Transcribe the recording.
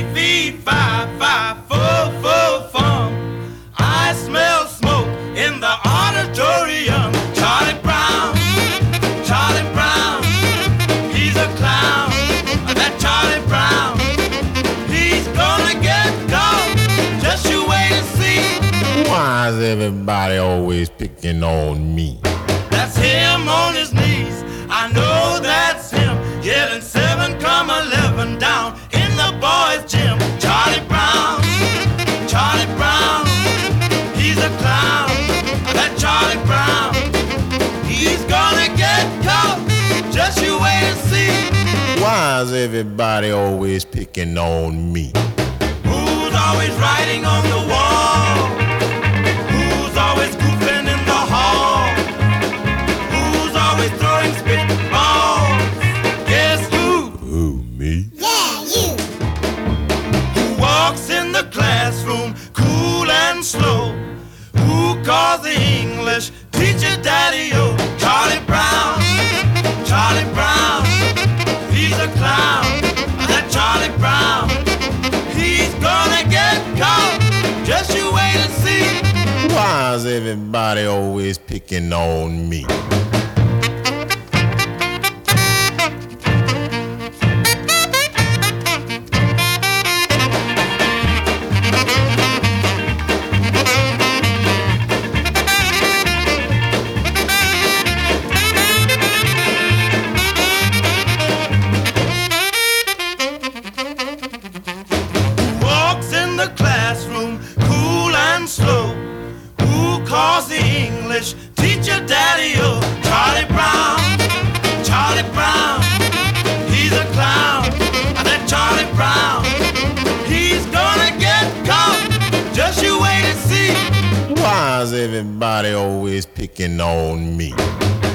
fee, fi, fi, fo, fo, fum. I smell smoke in the auditorium. Charlie Brown, Charlie Brown, he's a clown. That Charlie Brown, he's gonna get caught. Just you wait and see. Why is everybody always picking on me? That's him on his knees. I know that's him. Yelling 7,11 down in the boys' gym. Charlie Brown, Charlie Brown, he's a clown. That Charlie Brown, he's gonna get caught. Just you wait and see. Why is everybody always picking on me? Who's always writing on the wall? Who's always goofing in the hall? Who's always throwing spitballs? Guess who? Who, me? Yeah, you. Who walks in the classroom cool and slow? Who calls the English teacher daddy-o? Charlie Brown, Charlie Brown, he's a clown. That Charlie Brown, he's gonna get caught. Just you wait and see. Why is everybody always picking on me? Walks in the classroom cool and slow. Who calls the English teacher daddy-o? Charlie Brown, Charlie Brown, he's a clown. That Charlie Brown, he's gonna get caught. Just you wait and see. Why is everybody always picking on me?